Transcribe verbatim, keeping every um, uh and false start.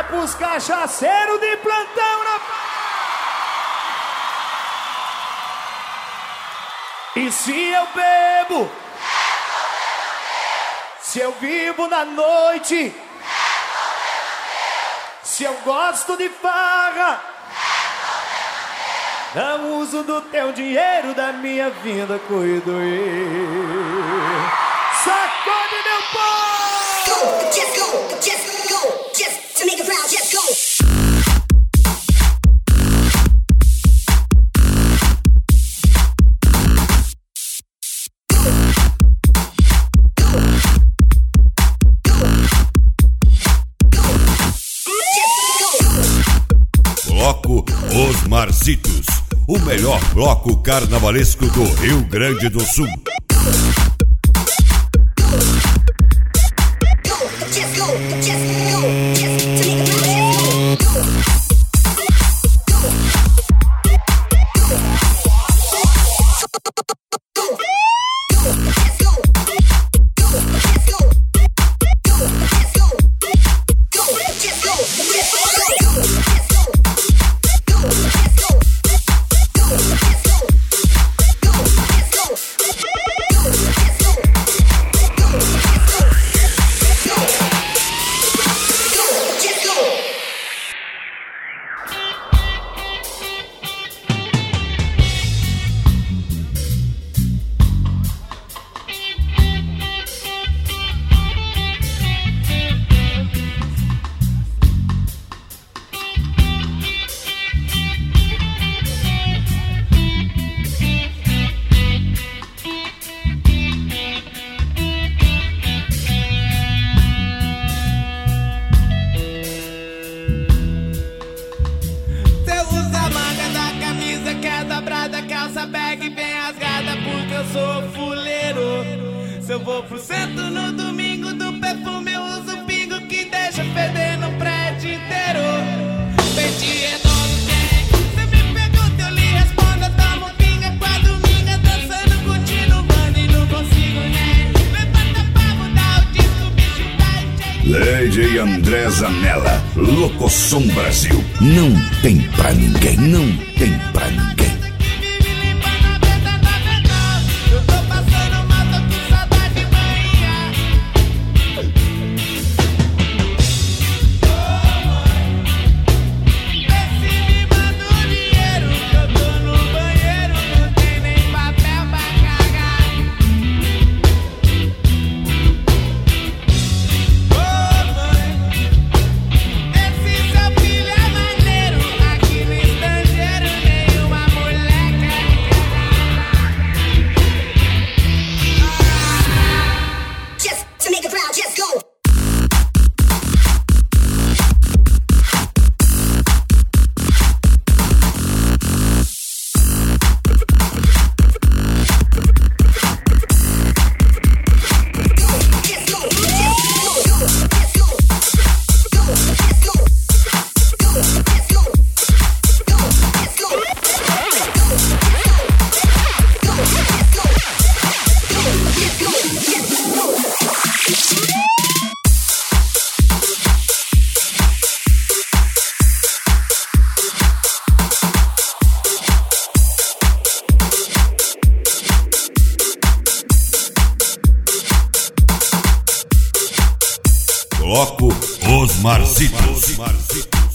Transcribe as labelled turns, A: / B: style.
A: pros cachaceiros de plantão na... E se eu bebo, se eu vivo na noite, se eu gosto de farra, não uso do teu dinheiro, da minha vida cuido eu. Sacode meu povo!
B: Go, just go, just go, just to make it proud, just go.
C: Bloco Os Marzitos, o melhor bloco carnavalesco do Rio Grande do Sul.
D: Se eu vou pro centro no domingo do perfume, eu uso um pingo que deixa feder no prédio inteiro. Peiti enorme, quem? Cê me pergunta, eu lhe respondo, tomo pinga com a dominga, dançando, continuando e não consigo nem. Levanta pra mudar o disco, bicho vai.
C: Lady André Zanella, Locosom Brasil. Não tem pra ninguém, não tem pra ninguém. Bloco Os Marzitos.